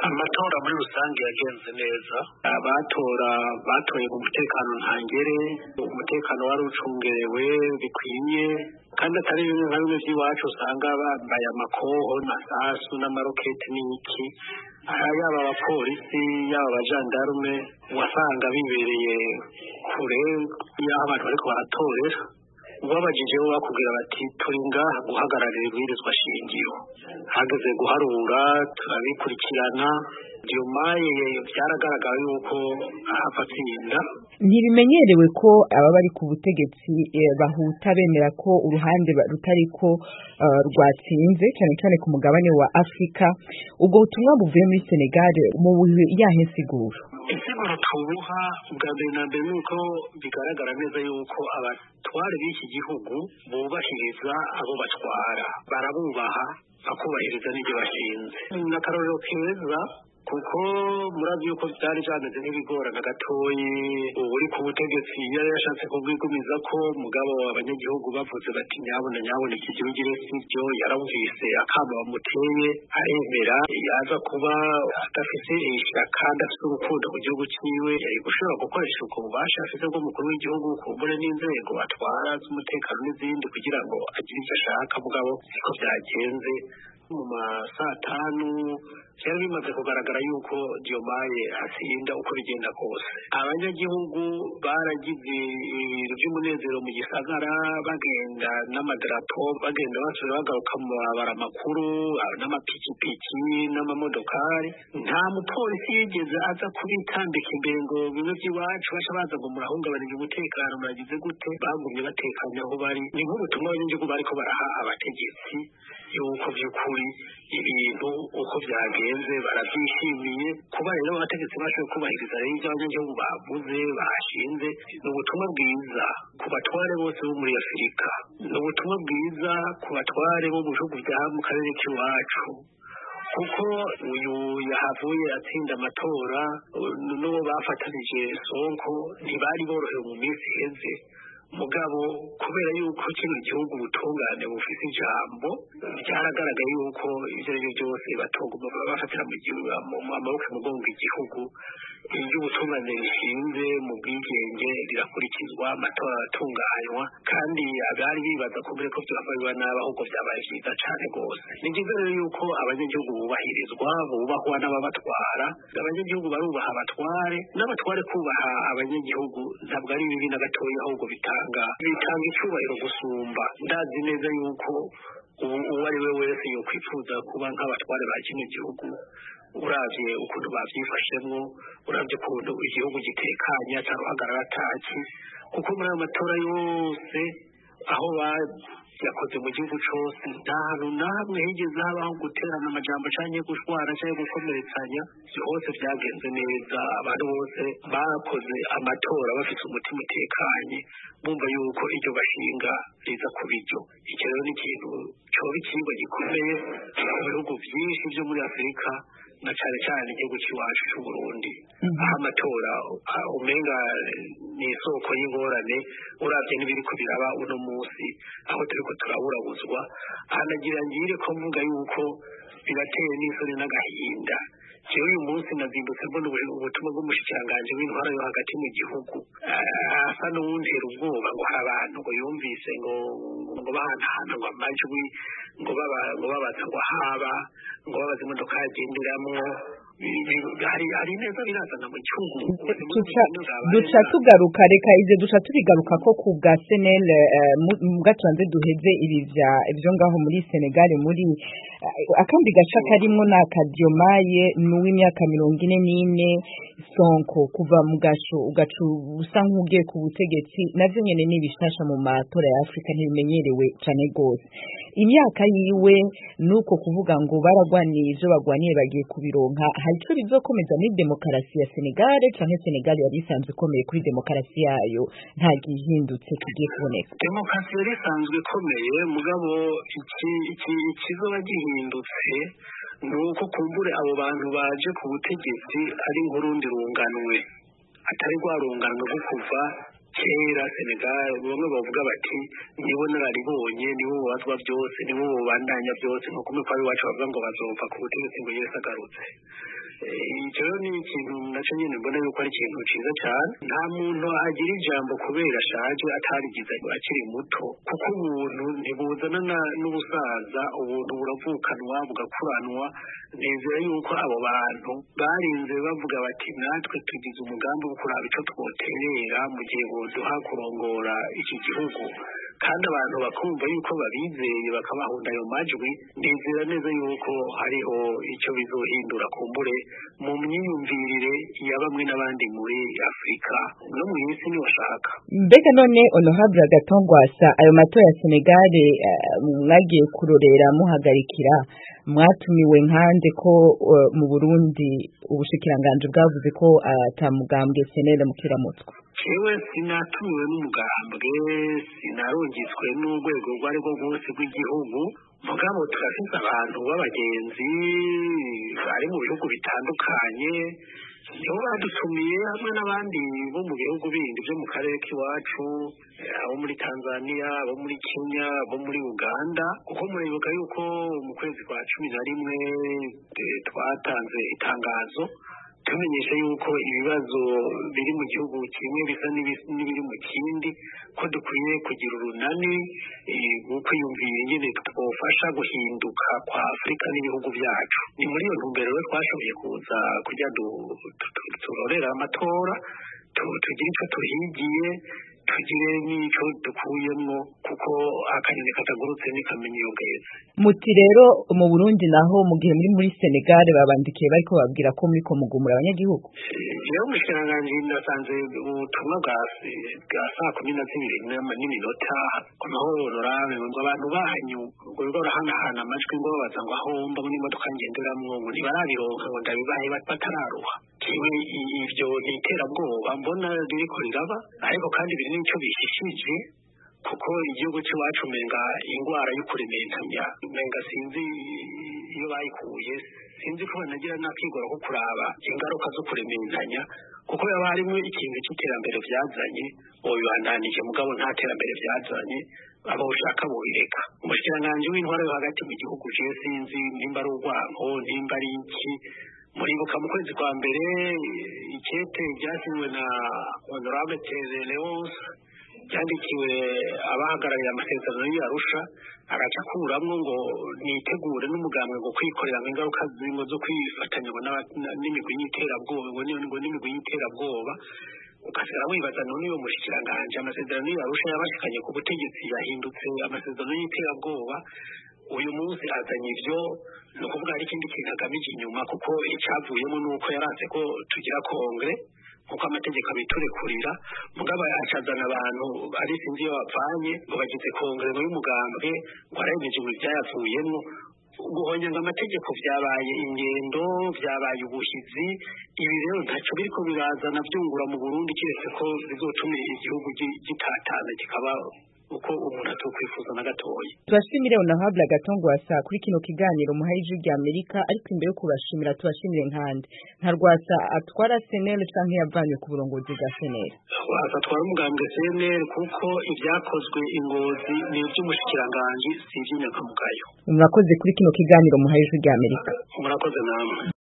amatora muri rusange yagenze neza, abatora batoye mu mutekano ntangere, umutekano wari ucungerewe bikwiye, kandi atari bimwe nka bimwe by'iwacu usanga bambaye amakoho n'amasasu n'amaroketi n'iki. Yaba abapolisi yaba abajandarume wasanga bibereye kure y'aho abantu bariko baratorera. Ubabajije bo bakubwira bati turi ngaha guhagararira ibwirizwa shingiro, hageze guharura turabikurikirana. Diomaye byaragaragaye yuko ahava atsinda. Ntibimenyerewe ko aba bari ku butegetsi bahuta bemera ko uruhande rutariko rwatsinze cyane cyane ku mugabane wa Afrika. Ubwo butumwa buvuye muri Senegal mu yahe siguro? Insiguro tubuha bwa mbere na mbere nuko bigaragara neza yuko abatware b'iki gihugu bubahiriza abo batwara, barabubaha bakubahiriza n'ibyo bashinze. N'akarorero keza kuko murazi yuko byari byameze nk'ibigorana gatoyi, uri ku butegetsi yari yashatse kubwigumiza ko mugabo abanyagihugu bavuze bati nyabona iki gihugu sibyo, yaramvise akamba bamuteye aremera, yaza kuba adafite ishyaka adafite urukundo mu gihugu cyiwe, yari gushobora gukoresha ubwo bubasha afite bw'umukuru w'igihugu kumbure n'inzego atwara z'umutekano n'izindi kugira ngo agire icyo ashaka, mugabo siko byagenze. Mu saa tanu byari bimaze kugaragara yuko Diomaye atsinda uko bigenda kose. Abanyagihugu baragize ibintu by'umunezero mu gisagara, bagenda n'amadarapo, bagenda basubira bagaruka mu mabara makuru n'amapikipiki n'amamodokari. Nta mupolisi yigeze aza kubitambika imbere ngo bimwe by'iwacu baca baza ngo murahungabanije umutekano muragize gute, bagumye batekanye aho bari. Ni nk'ubutumwa abanyagihugu bariko baraha abategetsi yuko by'ukuri ibintu uko byagenze barabyishimiye. Kuba rero abategetsi bashoboye kubahiriza rero ibyo abanyagihugu bavuze bashinze, ni ubutumwa bwiza ku batware bose bo muri Afurika, ni ubutumwa bwiza ku batware bo mu bihugu bya mu karere k'iwacu, kuko uyu yahavuye atsinda amatora n'uwo bafatanije Sonko ntibari borohewe mu minsi iheze. Mugabo kubera yuko kino gihugu ubutungane bufite ijambo, byaragaragaye yuko ibyo ari byo byose batoguma bafatira mu maboko mugongo igihugu. Iyo ubutungane rishinze mu bwigenge rirakurikizwa, amatora aratunganywa, kandi abari bibaza ko mbere ko byavanywa nabi ahubwo byabaye byiza cyane rwose. Ni byiza rero yuko abanyagihugu bubahirizwa, bubahwa n'ababatwara. Abanyagihugu barubaha abatware, n'abatware kubaha abanyagihugu ntabwo ari bibi na gatoya, ahubwo bitanga icyubahiro gusumba. Ndazi neza yuko uwo ari we wese yokwifuza kuba nk'abatware ba kino gihugu, uravye ukuntu bavyifashemwo, uravye ukuntu igihugu gitekanye ataruhagarara ataki. Kuko muri ayo matora yose aho yakoze mu gihugu cose, nta hantu na hamwe higeze habaho guterana amajambo canke gushwana canke gukomeretsanya. Hose vyagenze neza, abantu bose bakoze amatora bafite umutima utekanye, bumva yuko iryo bashinga riza ku biryo. Iki rero ni ikintu coba ikigo gikomeye mu bihugu vyinshi vyo muri Afurika, na cyane cyane igihugu cy'iwacu cy'u Burundi, aho amatora umenga ni isoko y'ingorane. Uravye n'ibiriko biraba uno munsi aho turiko turaburabuzwa, hanagira ngire ko mvuga yuko birateye n'isoni n'agahinda. Jewe uyu munsi nazindutse mbona ubutumwa bw'umushikiranganji w'intwara yo hagati mu gihugu asa n'uwuntera ubwoba ngo hari abantu ngo yumvise ngo bahanahana ngo amajwi ngo babaza ngo haba ngo babaza imodoka yagenderamwo. Hari neza birazana mu gihugu. Duca tugaruka, reka ivyo duca tubigaruka ko ku bwa Senel mugatanze duheze ibyo ngaho muri Senegal. Muri akambi gaca karimwo na Diomaye n'uw'imyaka 44, Sonko kuva mu gasho ugacu usa nk'ugiye ku butegetsi, navyo nyene n'ibishasha mu matora ya Afrika ntibimenyerewe cane gose. Imyaka yiwe nuko kuvuga ngo baragwaniye ivyo bagwaniye bagiye kubironka, hari ico bizokomeza muri demokarasi ya Senegal canke Senegal yari isanzwe ikomeye kuri demokarasi yayo nta gihindutse kigiye kuboneka? Demokarasi yari isanzwe ikomeye, mugabo ikizoba gihindutse nuko kumbure abo bantu baje ku butegetsi ari nk'urundi runganwe, atari rwa runganwe rwo kuva kera. Senegal bamwe bavuga bati nibo nararibonye, nibo bazwa byose, nibo bandanya byose, nko kumwe kwa iwacu bavuga ngo bazova ku butegetsi ngo Yesu agarutse. icyo ni ikintu nacyo nyine mbona yuko ari ikintu cyiza cyane. Nta muntu agira ijambo kubera ashaje atarigize akiri muto, kuko ubuntu ntibuzana n'ubusaza, ubuntu buravukanwa bugakuranwa. Nizera yuko abo bantu barinze bavuga bati natwe tugize umugambi wo kuraba icyo twoterera mu gihe boduha kurongora iki gihugu, kandi abantu bakumva yuko babizeye bakabahunda ayo majwi. Nizera neza yuko hariho icyo bizohindura kumbure mu myiyumvirire ya bamwe n'abandi muri Afurika no mu isi nibashaka. Mbega none Honorable Agathon Rwasa, ayo matora ya Senegal mwagiye kurorera muhagarikira, mwatumiwe nkande ko mu Burundi ubushikiranganje bwavuze ko atamugambwe CNL mukiramutswa? Jewe sinatumiwe n'umugambwe, sinarungitswe n'urwego rwari rwo rwose rw'igihugu, mugabo turafise abantu b'abagenzi bari mu bihugu bitandukanye nibo badutumiye, hamwe n'abandi bo mu bihugu bindi byo mu karere k'iwacu, abo muri Tanzania, abo muri Kenya, abo muri Uganda. Kuko muribuka yuko mu kwezi kwa 11 twatanze itangazo tumenyesha yuko ibibazo biri mu gihugu kimwe bisa n'ibiri mu kindi, ko dukwiye kugira urunani kwiyumvira ingene twofasha guhinduka kwa Afurika n'ibihugu byacu. Ni muri iyo ntumbero rero twashoboye kuza kujya turorera amatora, tugire icyo tuhigiye, tugire n'icyo dukuyemo, kuko akanyoni katagurutse ntikamenya iyo bweze. Muti rero mu Burundi naho mu gihe muri Senegal babandikiye bariko babwira ko muri ko mugumura abanyagihugu? Jewe umushikiranganje nasanze ubutumwa bwa 12:02 n'iminota amahororame ngo abantu banyu ngo barahanahana amajwi ngo babaza ngo aho mba muri modoka ngenderamwo ngo ntibarabironka ngo ndabibaye batararuha. Jewe ivyo niterabwoba mbona ririko riraba, ariko kandi biri n'icyo bishishije, kuko igihugu cy'iwacu menga ingwara yo kurementanya menga sinzi iyo bayikuye, sinzi ko banagira nakigora ko kuraba ingaruka zo kurementanya, kuko yaba harimo ikintu cy'iterambere byazanye obibandanije, mugabo nta terambere byazanye abo ushaka boyireka. Umushikiranganje w'intwaro yo hagati mu gihugu je sinzi nimba ari urwanko nimba ari iki. Muribuka mu kwezi kwa mbere ikete ryasinywe na Honorable Leonce yandikiwe abahagarariye amasezerano y'Arusha, araca kuramwo ngo nitegure n'umugambwe ngo kwikorera ingaruka z'ingo zo kwifatanya n'imigwi y'iterabwoba, ngo n'imigwi y'iterabwoba. Ukasigara wibaza none uyo mushikiranganje amasezerano y'Arusha yabashikanye ku butegetsi yahindutse amasezerano y'iterabwoba, uyu munsi azanye ivyo, no kuvuga ari ikindi kintu agamije inyuma, kuko icavuyemo nuko yaranse ko tugira kongre kuko amategeko abiturekurira, mugabo yacazana abantu ari sinzi iyo bapfanye ngo bagize kongre ngo y'umugambwe ngo arayemeje ngo ivyayavuyemo. Guhonyanga amategeko vyabaye ingendo, vyabaye ubuhizi. Ibi rero ntaco biriko birazana vyungura mu Burundi, kiretse ko bizotuma igihugu gitatana kikaba uko umuntu atokwifuza na gatoyi. Turashimire Honorable Agathon Rwasa kuri kino kiganiro muhaye ijwi rya Amerika, ariko imbere yo kubashimira tubashimire nkande nka Rwasa atwara CNL canke yavanywe ku burongozi bwa CNL? Rwasa atwara umugambwe CNL kuko ivyakozwe ingozi ni ivy'umushikiranganje, si ivy'inyankamugayo. Murakoze kuri kino kiganiro muhaye ijwi rya Amerika. Murakoze namwe.